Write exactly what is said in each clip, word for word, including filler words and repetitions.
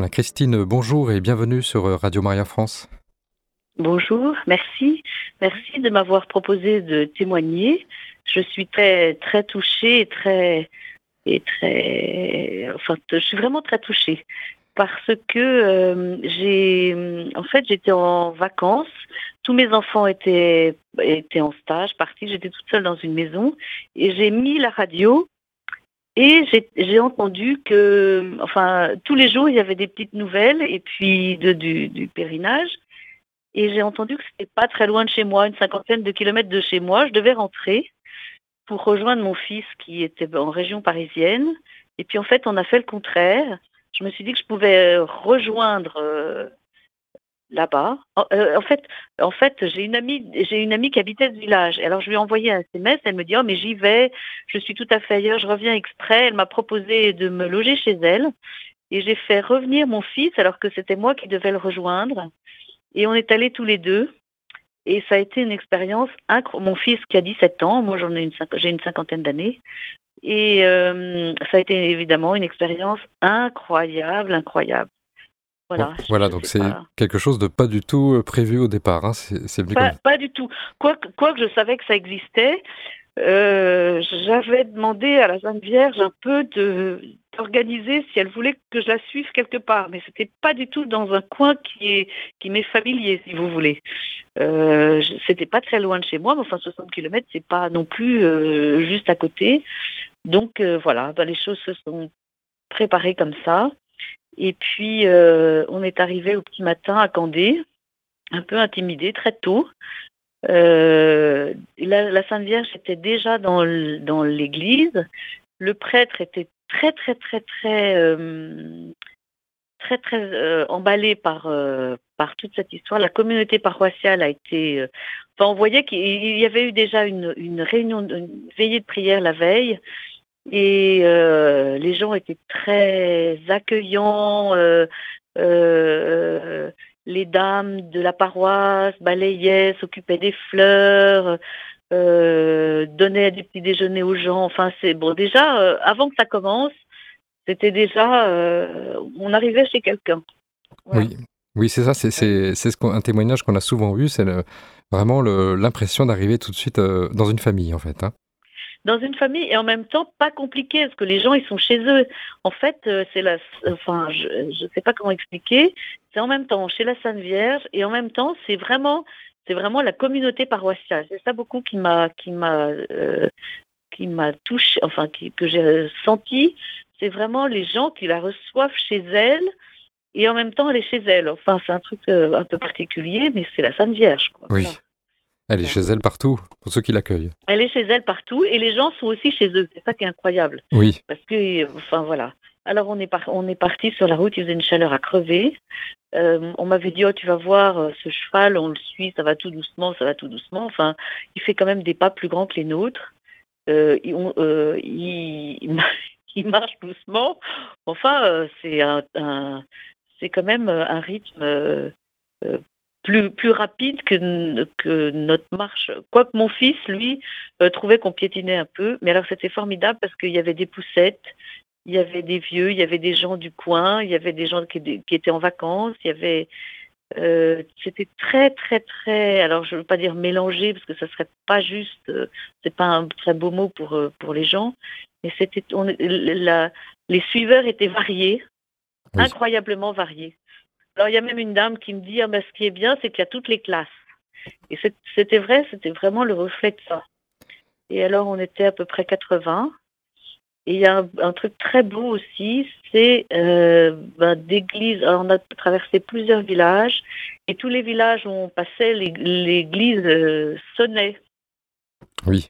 Voilà, Christine, bonjour et bienvenue sur euh, Radio Maria France. Bonjour, merci. Merci de m'avoir proposé de témoigner. Je suis très très touchée et très et très enfin je suis vraiment très touchée parce que euh, j'ai en fait j'étais en vacances, tous mes enfants étaient étaient en stage, partis, j'étais toute seule dans une maison et j'ai mis la radio et j'ai j'ai entendu que enfin tous les jours il y avait des petites nouvelles et puis de, du, du pèlerinage. Et j'ai entendu que c'était pas très loin de chez moi, une cinquantaine de kilomètres de chez moi. Je devais rentrer pour rejoindre mon fils qui était en région parisienne. Et puis en fait, on a fait le contraire. Je me suis dit que je pouvais rejoindre euh, là-bas. En, euh, en fait, en fait, j'ai une amie, j'ai une amie qui habitait ce village. Et alors je lui ai envoyé un S M S. Elle me dit oh mais j'y vais, je suis tout à fait ailleurs, je reviens exprès. Elle m'a proposé de me loger chez elle. Et j'ai fait revenir mon fils alors que c'était moi qui devais le rejoindre. Et on est allés tous les deux. Et ça a été une expérience incroyable. Mon fils qui a dix-sept ans, moi j'en ai une, j'ai une cinquantaine d'années. Et euh, ça a été évidemment une expérience incroyable, incroyable. Bon, Voilà, voilà, je donc sais c'est pas. quelque chose de pas du tout euh, prévu au départ. Hein, c'est, c'est venu comme Pas, ça. pas du tout. Quoique, quoique je savais que ça existait, euh, j'avais demandé à la Sainte Vierge un peu de d'organiser si elle voulait que je la suive quelque part, mais c'était pas du tout dans un coin qui est qui m'est familier, si vous voulez. Euh, je- c'était pas très loin de chez moi, mais enfin soixante kilomètres, c'est pas non plus euh, juste à côté. Donc euh, voilà, ben, les choses se sont préparées comme ça. Et puis euh, on est arrivé au petit matin à Candé, un peu intimidé, très tôt. Euh, la, la Sainte Vierge était déjà dans, l- dans l'église. Le prêtre était très très très très euh, très très euh, emballé par euh, par toute cette histoire. La communauté paroissiale a été. euh, Enfin, on voyait qu'il y avait eu déjà une, une réunion, une veillée de prière la veille, et euh, les gens étaient très accueillants. Euh, euh, les dames de la paroisse balayaient, s'occupaient des fleurs, euh, donnaient des petits déjeuners aux gens. Enfin, c'est bon. Déjà, euh, avant que ça commence, c'était déjà, euh, on arrivait chez quelqu'un. Voilà. Oui, oui, c'est ça. C'est, c'est, c'est ce qu'on- un témoignage qu'on a souvent eu. C'est le- vraiment le- l'impression d'arriver tout de suite euh, dans une famille, en fait. Hein. Dans une famille et en même temps pas compliqué parce que les gens ils sont chez eux. En fait, euh, c'est la, enfin, je je sais pas comment expliquer. C'est en même temps chez la Sainte Vierge et en même temps c'est vraiment, c'est vraiment la communauté paroissiale. C'est ça beaucoup qui m'a, qui m'a, euh, qui m'a touché, enfin qui, que j'ai senti. C'est vraiment les gens qui la reçoivent chez elle et en même temps elle est chez elle. Enfin c'est un truc euh, un peu particulier, mais c'est la Sainte Vierge, quoi. Voilà. Oui, elle est Voilà. chez elle partout, pour ceux qui l'accueillent. Elle est chez elle partout et les gens sont aussi chez eux. C'est ça qui est incroyable. Oui, Parce que, enfin voilà. Alors on est, par- on est parti sur la route, il faisait une chaleur à crever. Euh, on m'avait dit, oh tu vas voir, euh, ce cheval, on le suit, ça va tout doucement, ça va tout doucement. Enfin, il fait quand même des pas plus grands que les nôtres. Euh, il, on- euh, il, il marche doucement. Enfin, euh, c'est un, un- c'est quand même un rythme euh, euh, plus, plus rapide que, n- que notre marche. Quoique mon fils, lui, euh, trouvait qu'on piétinait un peu. Mais alors c'était formidable parce qu'il y avait des poussettes, il y avait des vieux, il y avait des gens du coin, il y avait des gens qui, qui étaient en vacances, il y avait... euh, c'était très, très, très... Alors je ne veux pas dire mélangé parce que ça serait pas juste, euh, c'est pas un très beau mot pour, euh, pour les gens, mais c'était... On, la, les suiveurs étaient variés, oui. incroyablement variés. Alors, il y a même une dame qui me dit, ah ben, ce qui est bien, c'est qu'il y a toutes les classes. Et c'est- c'était vrai, c'était vraiment le reflet de ça. Et alors, on était à peu près quatre-vingts. Et il y a un, un truc très beau aussi, c'est euh, ben, d'église. Alors, on a traversé plusieurs villages. Et tous les villages où on passait, l'ég- l'église euh, sonnait, Oui.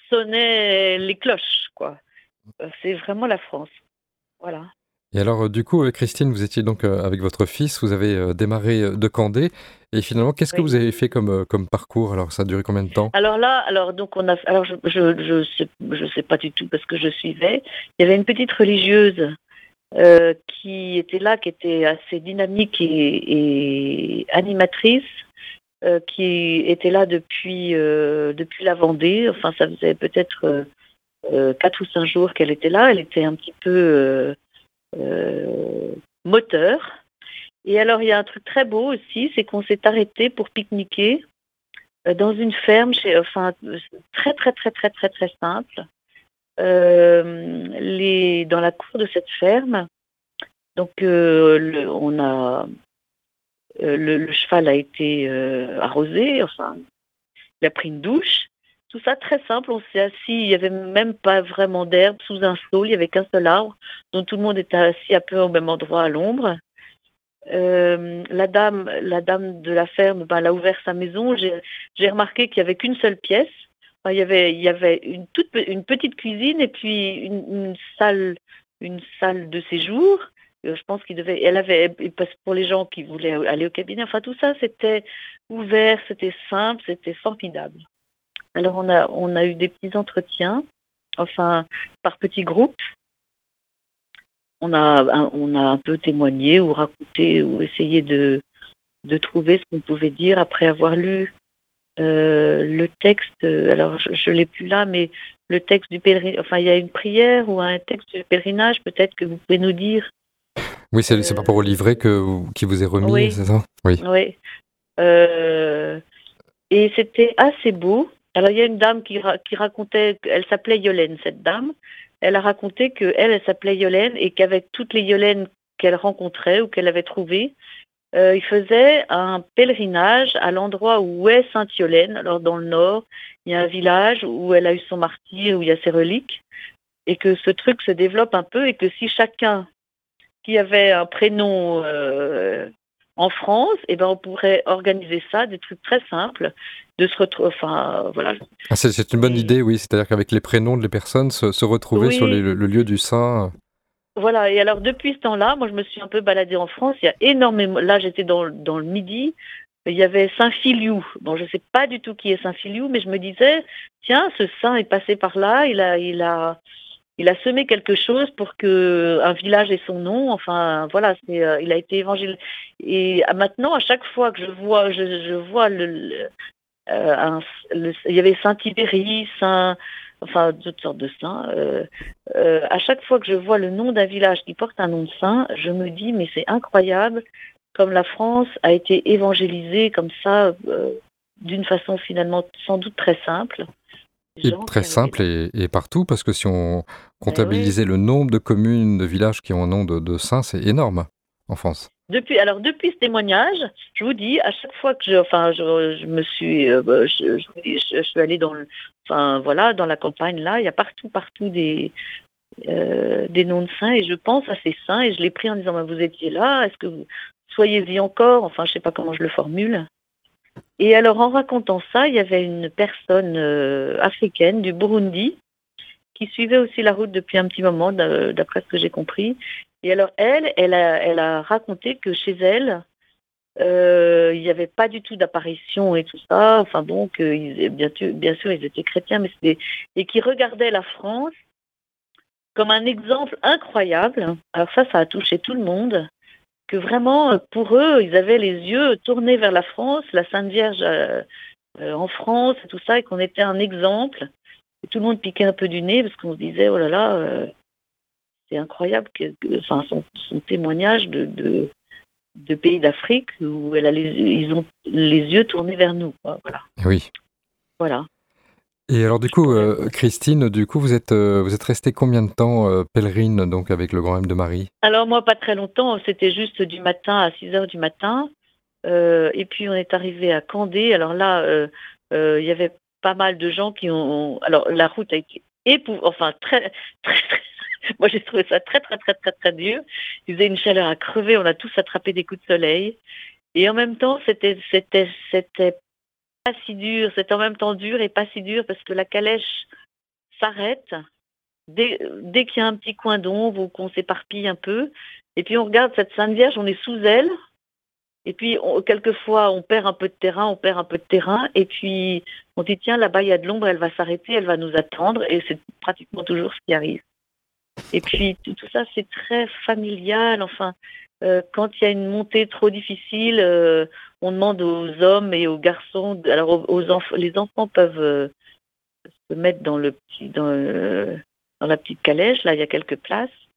sonnait les cloches, quoi. Euh, C'est vraiment la France. Voilà. Et alors, euh, du coup, euh, Christine, vous étiez donc euh, avec votre fils, vous avez euh, démarré euh, de Candé, et finalement, qu'est-ce que Oui. vous avez fait comme, euh, comme parcours? Alors, ça a duré combien de temps? Alors là, alors donc on a, alors je je je sais, je sais pas du tout parce que je suivais. Il y avait une petite religieuse euh, qui était là, qui était assez dynamique et, et animatrice, euh, qui était là depuis euh, depuis la Vendée. Enfin, ça faisait peut-être euh, euh, quatre ou cinq jours qu'elle était là. Elle était un petit peu euh, euh, moteur. Et alors, il y a un truc très beau aussi, c'est qu'on s'est arrêté pour pique-niquer euh, dans une ferme, chez, enfin, euh, très, très, très, très, très, très simple. Euh, les, dans la cour de cette ferme, donc euh, le, on a, euh, le, le cheval a été euh, arrosé, enfin, il a pris une douche. Tout ça très simple, on s'est assis, il n'y avait même pas vraiment d'herbe sous un saule, il n'y avait qu'un seul arbre, donc tout le monde était assis un peu au même endroit à l'ombre. Euh, la dame, la dame de la ferme, ben, elle a ouvert sa maison. J'ai, j'ai remarqué qu'il n'y avait qu'une seule pièce. Enfin, il y avait, il y avait une toute, une petite cuisine et puis une, une salle, une salle de séjour. Euh, je pense qu'il devait, elle avait, parce que pour les gens qui voulaient aller au cabinet. Enfin, tout ça, c'était ouvert, c'était simple, c'était formidable. Alors, on a, on a eu des petits entretiens, enfin, par petits groupes. On a, un- on a un peu témoigné ou raconté ou essayé de, de trouver ce qu'on pouvait dire après avoir lu euh, le texte. Alors, je ne l'ai plus là, mais le texte du pèlerinage. Enfin, il y a une prière ou un texte du pèlerinage, peut-être que vous pouvez nous dire. Oui, c'est c'est par rapport au Euh, livret que, vous- qui vous est remis, oui, c'est ça? Oui. oui. Euh, et c'était assez beau. Alors, il y a une dame qui, ra- qui racontait, elle s'appelait Yolène, cette dame. Elle a raconté qu'elle, elle elle s'appelait Yolène et qu'avec toutes les Yolènes qu'elle rencontrait ou qu'elle avait trouvées, euh, il faisait un pèlerinage à l'endroit où est Sainte-Yolène. Alors, dans le nord, il y a un village où elle a eu son martyre, où il y a ses reliques, et que ce truc se développe un peu et que si chacun qui avait un prénom euh, en France, eh ben, on pourrait organiser ça, des trucs très simples, de se retrouver, enfin, voilà. Ah, c'est c'est une bonne Et, idée, oui. C'est-à-dire qu'avec les prénoms de les personnes, se, se retrouver sur les- oui, le, le lieu du saint. voilà. Et alors, depuis ce temps-là, moi, je me suis un peu baladée en France. Il y a énormément, là, j'étais dans, le- dans le Midi. Il y avait Saint-Filiou. Bon, je ne sais pas du tout qui est Saint-Filiou, mais je me disais, tiens, ce saint est passé par là, il a, il a, il a semé quelque chose pour que un village ait son nom. Enfin, voilà, c'est, euh, il a été évangile. Et à maintenant, à chaque fois que je vois, je, je vois le, le- euh, un- le- il y avait Saint-Tibéri, Saint, enfin toutes sortes de saints. Euh, euh, à chaque fois que je vois le nom d'un village qui porte un nom de saint, je me dis mais c'est incroyable comme la France a été évangélisée comme ça, euh, d'une façon finalement sans doute très simple. Des Et gens très qui avaient simple là. et, et partout, parce que si on Ben oui. comptabilisait le nombre de communes, de villages qui ont un nom de, de saint, c'est énorme en France. Depuis, alors depuis ce témoignage, je vous dis, à chaque fois que je, enfin, je, je me suis, euh, bah, je, je, vous dis, je- je suis allée dans, le, enfin voilà, dans la campagne là, il y a partout, partout des, euh, des noms de saints et je pense à ces saints et je l'ai pris en disant, bah, vous étiez là, est-ce que vous soyez-y encore, enfin, je sais pas comment je le formule. Et alors en racontant ça, il y avait une personne euh, africaine du Burundi qui suivait aussi la route depuis un petit moment, d'a- d'après ce que j'ai compris. Et alors elle, elle a, elle a raconté que chez elle, euh, il n'y avait pas du tout d'apparition et tout ça. Enfin bon, que ils- bien, sûr, bien sûr, ils étaient chrétiens, mais c'était et qui regardaient la France comme un exemple incroyable. Alors ça, ça a touché tout le monde. Que vraiment, euh, pour eux, ils avaient les yeux tournés vers la France, la Sainte Vierge euh, euh, en France et tout ça, et qu'on était un exemple. Et tout le monde piquait un peu du nez parce qu'on se disait, oh là là, euh, c'est incroyable, que, que- enfin, son, son témoignage de, de, de pays d'Afrique où elle a les, ils ont les yeux tournés vers nous, quoi. Voilà. Oui. Voilà. Et alors du Je coup, pourrais euh, vous- Christine, du coup, vous êtes, euh, vous êtes restée combien de temps euh, pèlerine donc avec le Grand M de Marie? Alors moi, pas très longtemps, c'était juste du matin à six heures du matin. Euh, et puis on est arrivé à Candé. Alors là, euh, euh, il y avait pas mal de gens qui ont. Alors la route a été épouvantable, enfin très, très, très. Moi j'ai trouvé ça très très très très très dur. Il faisait une chaleur à crever. On a tous attrapé des coups de soleil. Et en même temps, c'était c'était c'était pas si dur. C'était en même temps dur et pas si dur parce que la calèche s'arrête dès, dès qu'il y a un petit coin d'ombre ou qu'on s'éparpille un peu. Et puis on regarde cette Sainte Vierge, on est sous elle. Et puis, on, quelquefois, on perd un peu de terrain, on perd un peu de terrain, et puis on dit, tiens, là-bas, il y a de l'ombre, elle va s'arrêter, elle va nous attendre, et c'est pratiquement toujours ce qui arrive. Et puis, tout, tout ça, c'est très familial, enfin, euh, quand il y a une montée trop difficile, euh, on demande aux hommes et aux garçons, de- alors aux, aux enfants, les enfants peuvent euh, se mettre dans le petit, dans, le- dans la petite calèche, là, il y a quelques places,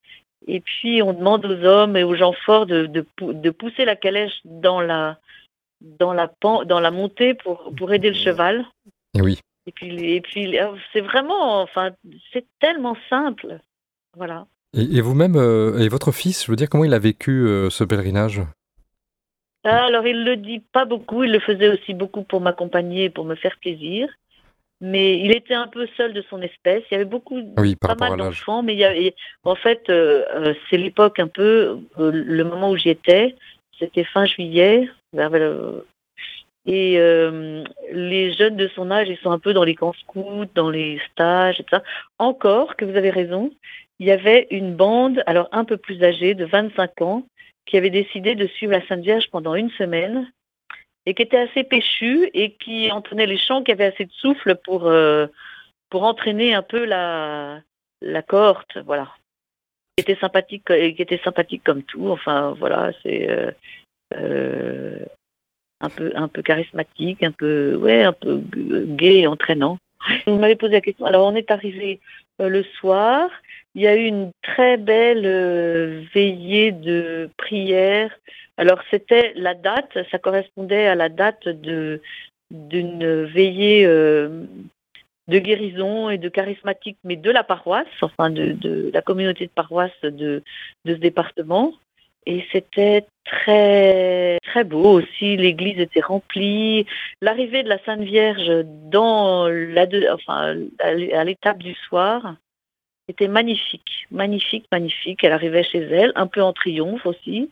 Et puis on demande aux hommes et aux gens forts de, de, pou- de pousser la calèche dans la, dans la, pan- dans la montée pour, pour aider le cheval. Et oui. Et puis, et puis euh, c'est vraiment, enfin, c'est tellement simple. Voilà. Et, et vous-même, euh, et votre fils, je veux dire, comment il a vécu euh, ce pèlerinage? Ah, alors il le dit pas beaucoup, il le faisait aussi beaucoup pour m'accompagner, pour me faire plaisir. Mais il était un peu seul de son espèce. Il y avait beaucoup, Oui, par pas rapport mal à l'âge. d'enfants, mais il y avait, en fait, euh, euh, c'est l'époque un peu, euh, le moment où j'y étais, c'était fin juillet, vers le- et euh, les jeunes de son âge, ils sont un peu dans les camps scouts, dans les stages, et tout ça. Encore que vous avez raison, il y avait une bande, alors un peu plus âgée, de vingt-cinq ans, qui avait décidé de suivre la Sainte Vierge pendant une semaine et qui était assez péchu et qui entraînait les chants, qui avait assez de souffle pour, euh, pour entraîner un peu la, la cohorte, voilà. Qui était sympathique, et qui était sympathique comme tout, enfin voilà, c'est euh, euh, un peu un peu charismatique, un peu ouais, un peu gai et entraînant. Vous m'avez posé la question. Alors on est arrivé euh, le soir. Il y a eu une très belle euh, veillée de prière. Alors c'était la date, ça correspondait à la date de d'une veillée euh, de guérison et de charismatique, mais de la paroisse, enfin de, de la communauté de paroisse de, de ce département. Et c'était très très beau aussi. L'église était remplie. L'arrivée de la Sainte Vierge dans la deux- enfin à l'étape du soir était magnifique, magnifique, magnifique. Elle arrivait chez elle, un peu en triomphe aussi,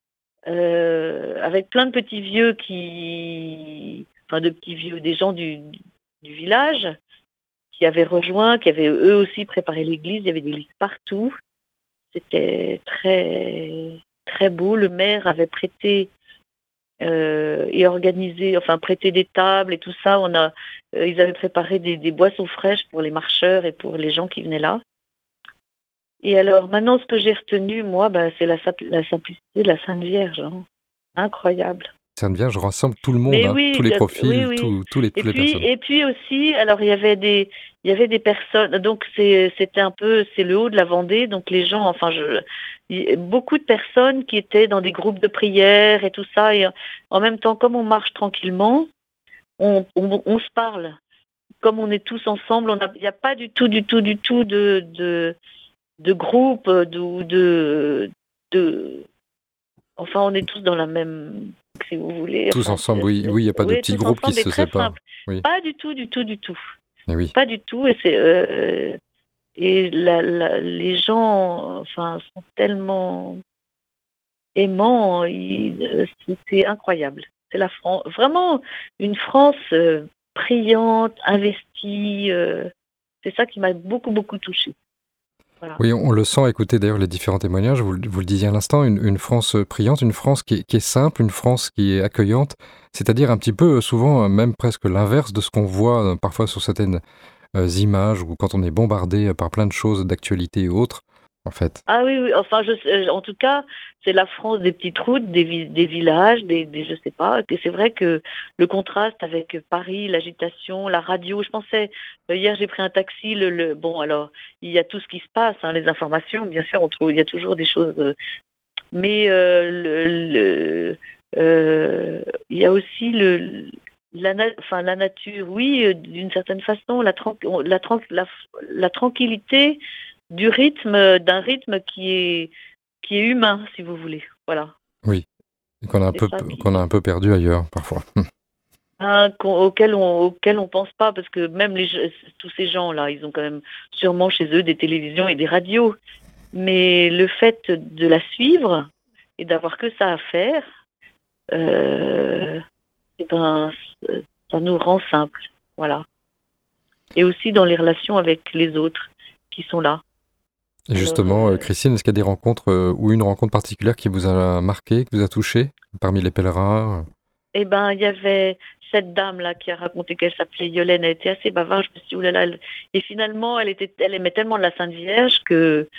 euh, avec plein de petits vieux qui, enfin de petits vieux, des gens du, du village qui avaient rejoint, qui avaient eux aussi préparé l'église. Il y avait des églises partout. C'était très très beau. Le maire avait prêté euh, et organisé, enfin prêté des tables et tout ça. On a, euh, ils avaient préparé des, des boissons fraîches pour les marcheurs et pour les gens qui venaient là. Et alors maintenant, ce que j'ai retenu, moi, bah, c'est la, la simplicité de la Sainte Vierge. Hein. Incroyable. Sainte Vierge rassemble tout le monde, Mais hein, tous oui, les euh, oui, profils, oui. tout- tous les, Et toutes les puis, personnes. et puis aussi, alors il y avait des, il y avait des personnes. Donc c'est, c'était un peu, c'est le haut de la Vendée. Donc les gens, enfin, je, il- beaucoup de personnes qui étaient dans des groupes de prière et tout ça. Et en même temps, comme on marche tranquillement, on, on, on se parle. Comme on est tous ensemble, on a, il n'y a pas du tout, du tout, du tout de, de, de groupe, de, de, de, enfin, on est tous dans la même, si vous voulez. Tous Enfin, ensemble, c'est- oui, c'est- oui, il n'y a pas de oui, petits tous groupes qui ensemble et se très séparent. simple. Oui, Pas du tout, du tout, du tout. et oui. Pas du tout. Et c'est euh, et la, la- les gens, enfin, sont tellement aimants. ils- euh, c'est c'est incroyable. C'est la France, vraiment une France euh, brillante, investie. euh, c'est ça qui m'a beaucoup, beaucoup touchée. Voilà. Oui, on le sent, écoutez d'ailleurs les différents témoignages, vous, le- vous le disiez à l'instant, une, une France euh, priante, une France qui est, qui est simple, une France qui est accueillante, c'est-à-dire un petit peu euh, souvent euh, même presque l'inverse de ce qu'on voit euh, parfois sur certaines euh, images ou quand on est bombardé euh, par plein de choses d'actualité et autres, en fait. Ah oui, oui, enfin, je, sais- en tout cas, c'est la France des petites routes, des, vi- des villages, des, des, je sais pas. Et c'est vrai que le contraste avec Paris, l'agitation, la radio, je pensais, euh, hier j'ai pris un taxi, le, le, bon, alors, il y a tout ce qui se passe, hein, les informations, bien sûr, on trouve, il y a toujours des choses, euh, mais euh, le, le, euh, il y a aussi le, la, na- enfin, la nature, oui, euh, d'une certaine façon, la, tran- la, tran- la, la tranquillité du rythme, d'un rythme qui est, qui est humain, si vous voulez. Voilà. Oui, et qu'on a un C'est peu, ça qu'on a un qui, peu perdu ailleurs parfois. hein, qu'on- auquel on, auquel on pense pas, parce que même les, je- tous ces gens-là, ils ont quand même sûrement chez eux des télévisions et des radios. Mais le fait de la suivre et d'avoir que ça à faire, euh, eh ben, ça nous rend simple. Voilà. Et aussi dans les relations avec les autres qui sont là. Et Alors, justement, euh, euh, Christine, est-ce qu'il y a des rencontres euh, ou une rencontre particulière qui vous a marqué, qui vous a touché parmi les pèlerins? eh ben, il y avait cette dame-là qui a raconté qu'elle s'appelait Yolène. Elle était assez bavarde. Je me suis dit, oulala. Elle... Et finalement, elle était, elle aimait tellement la Sainte Vierge que,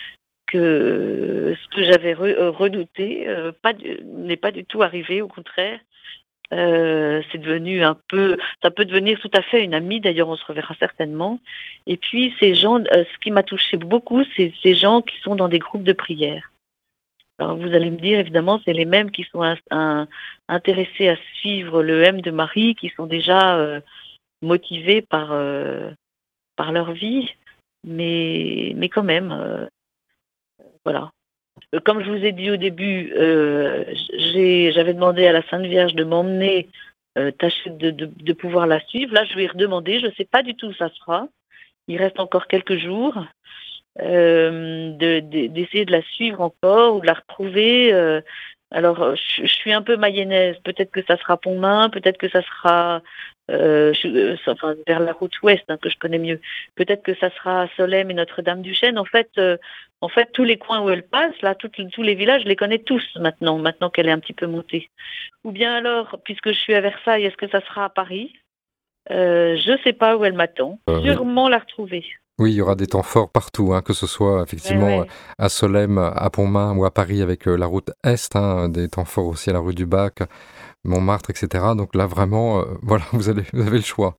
que ce que j'avais re- euh, redouté euh, pas du- n'est pas du tout arrivé. Au contraire, Euh, c'est devenu un peu, ça peut devenir tout à fait une amie. D'ailleurs, on se reverra certainement. Et puis, ces gens, euh, ce qui m'a touché beaucoup, c'est ces gens qui sont dans des groupes de prière. Alors, vous allez me dire, évidemment, c'est les mêmes qui sont un- un- intéressés à suivre le M de Marie, qui sont déjà euh, motivés par euh, par leur vie, mais mais quand même, euh, voilà. Euh, Comme je vous ai dit au début, euh, j'ai, j'avais demandé à la Sainte Vierge de m'emmener, euh, tâcher de, de, de pouvoir la suivre. Là, je vais redemander, je ne sais pas du tout où ça sera. Il reste encore quelques jours. Euh, de, de- d'essayer de la suivre encore ou de la retrouver. euh, alors, euh, je, je suis un peu mayonnaise. Peut-être que ça sera Pontmain, peut-être que ça sera euh, je- euh, enfin, vers la route ouest, hein, que je connais mieux. Peut-être que ça sera Solesmes et Notre-Dame-du-Chêne. En fait, euh, en fait, tous les coins où elle passe, là, toutes- tous les villages, je les connais tous maintenant, maintenant qu'elle est un petit peu montée. Ou bien alors, puisque je suis à Versailles, est-ce que ça sera à Paris? Euh, je ne sais pas où elle m'attend. Euh, oui. Sûrement la retrouver. Oui, il y aura des temps forts partout, hein, que ce soit Ouais, effectivement euh, ouais. à Solesmes, à Pontmain ou à Paris avec euh, la route Est, hein, des temps forts aussi à la rue du Bac, Montmartre, et cetera. Donc là, vraiment, euh, voilà, vous avez, vous avez le choix.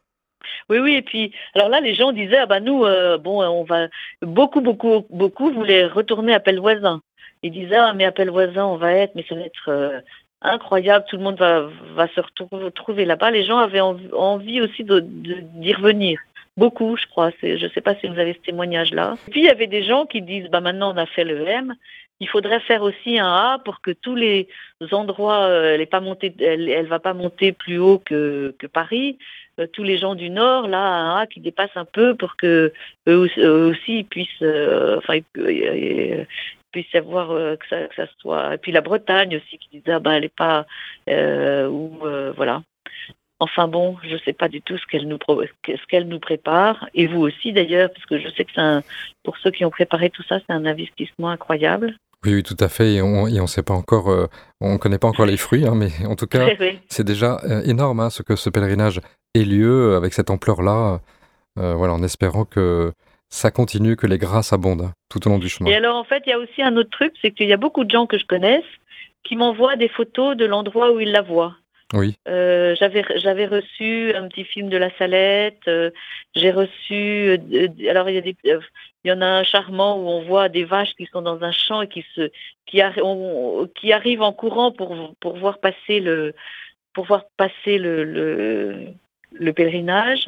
Oui, oui, et puis, alors là, les gens disaient, ah bah nous, euh, bon, on va, beaucoup, beaucoup, beaucoup voulaient retourner à Pellevoisin. Ils disaient, ah, mais à Pellevoisin, on va être, mais ça va être euh, incroyable, tout le monde va, va se retrouver là-bas. Les gens avaient envie, envie aussi de, de- d'y revenir. Beaucoup, je crois. C'est, je ne sais pas si vous avez ce témoignage-là. Et puis, il y avait des gens qui disent, bah maintenant, on a fait le M. Il faudrait faire aussi un A pour que tous les endroits, euh, elle est pas montée, elle, elle va pas monter plus haut que, que Paris. Euh, tous les gens du Nord, là, un A qui dépasse un peu pour que eux, aussi eux aussi ils puissent, euh, enfin, ils, ils puissent savoir euh, que, ça, que ça soit. Et puis la Bretagne aussi qui disait, ah ben, elle est pas, euh, ou euh, voilà. Enfin bon, je sais pas du tout ce qu'elle nous pro- ce qu'elle nous prépare, et vous aussi d'ailleurs, parce que je sais que c'est un, pour ceux qui ont préparé tout ça, c'est un investissement incroyable. Oui, oui, tout à fait. Et on et on sait pas encore, euh, on connaît pas encore les fruits, hein, mais en tout cas, Oui, oui. c'est déjà euh, énorme, hein, ce que ce pèlerinage ait lieu euh, avec cette ampleur-là. Euh, voilà, en espérant que ça continue, que les grâces abondent, hein, tout au long du Et chemin. alors en fait, il y a aussi un autre truc, c'est qu'il y a beaucoup de gens que je connaisse qui m'envoient des photos de l'endroit où ils la voient. Oui, Euh, j'avais j'avais reçu un petit film de la Salette. euh, j'ai reçu euh, d- alors il y a des euh, il y en a un charmant où on voit des vaches qui sont dans un champ et qui se qui, arri- on- qui arrivent en courant pour pour voir passer le pour voir passer le le, le pèlerinage.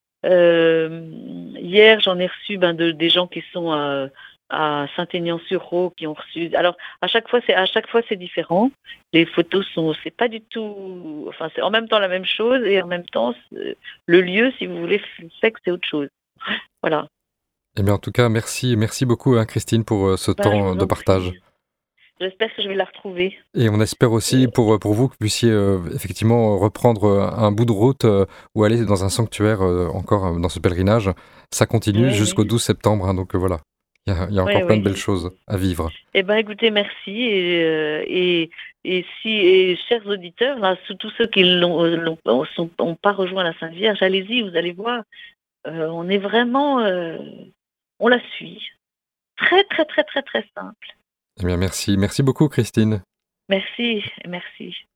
Euh, hier, j'en ai reçu ben, de, des gens qui sont à, à Saint-Aignan-sur-Roë qui ont reçu. Alors à chaque fois, c'est à chaque fois c'est différent. Les photos sont, c'est pas du tout, enfin c'est en même temps la même chose et en même temps c'est- le lieu, si vous voulez, fait que c'est autre chose. Voilà. eh bien en tout cas, merci, merci beaucoup, hein, Christine, pour euh, ce Ben, je temps vous de en partage. prie. J'espère que je vais la retrouver. Et on espère aussi Euh, pour, pour vous que vous puissiez euh, effectivement reprendre euh, un bout de route euh, ou aller dans un sanctuaire euh, encore euh, dans ce pèlerinage. Ça continue oui, jusqu'au oui, douze septembre, hein, donc euh, voilà, il y a, il y a oui, encore plein de oui. belles choses à vivre. Eh ben, écoutez, merci. Et, euh, et, et si, et chers auditeurs, là, sous- tous ceux qui l'ont, l'ont- sont- ont pas rejoint la Sainte Vierge, allez-y, vous allez voir. Euh, on est vraiment, euh, on la suit. Très, très, très, très, très simple. Eh bien merci, merci beaucoup, Christine. Merci, merci.